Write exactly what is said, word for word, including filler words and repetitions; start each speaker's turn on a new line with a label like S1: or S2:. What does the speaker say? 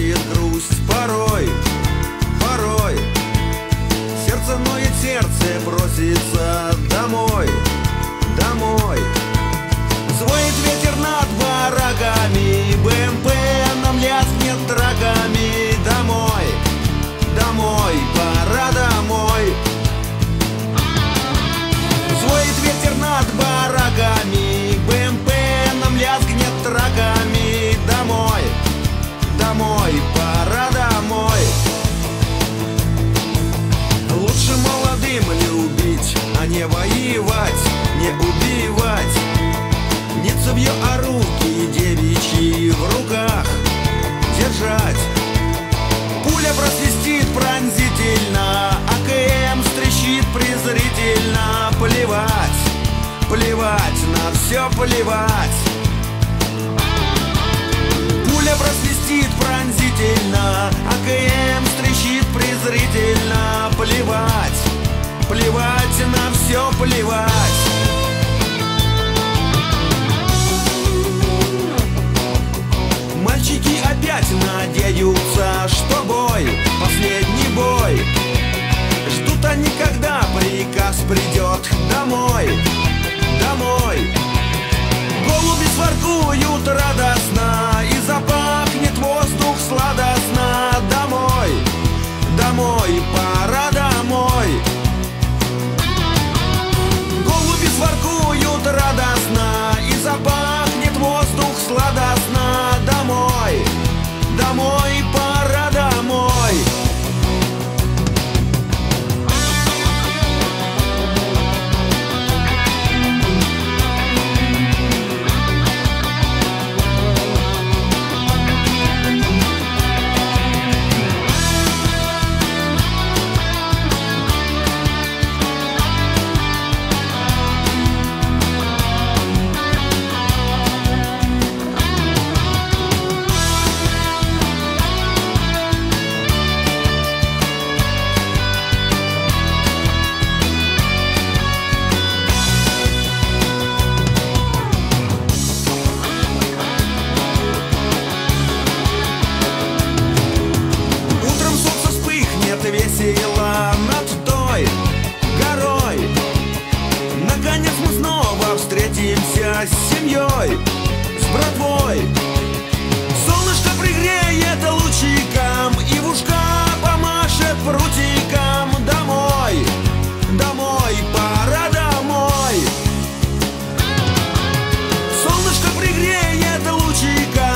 S1: приходит грусть порой, порой. Сердце ноет, сердце просится домой, домой. Звонит ветер над бараками, БМП нам лязгнет драками. Домой, домой, пора домой. Звонит ветер над бараками, БМП нам лязгнет драками. Домой, домой, пора домой. Лучше молодым любить, а не воевать, не убивать. Не цевье, а руки девичьи в руках держать. Пуля просвистит пронзительно, АКМ стрещит презрительно. Плевать, плевать, на все плевать. Пуля просвистит пронзительно, АКМ стрещит презрительно. Плевать, плевать, на все плевать. Мальчики опять надеются, что бой, последний бой. Ждут они, когда приказ придет домой, домой. Голуби своркуют радостно, и запахнет воздух сладостно. Домой, домой, пора домой. Голуби своркуют радостно, и запахнет воздух сладостно. Домой, домой, пора домой. Весело над той горой. Наконец мы снова встретимся с семьей, с братвой. Солнышко пригреет лучиком, и в ушка помашет прутиком. Домой, домой, пора домой. Солнышко пригреет лучиком,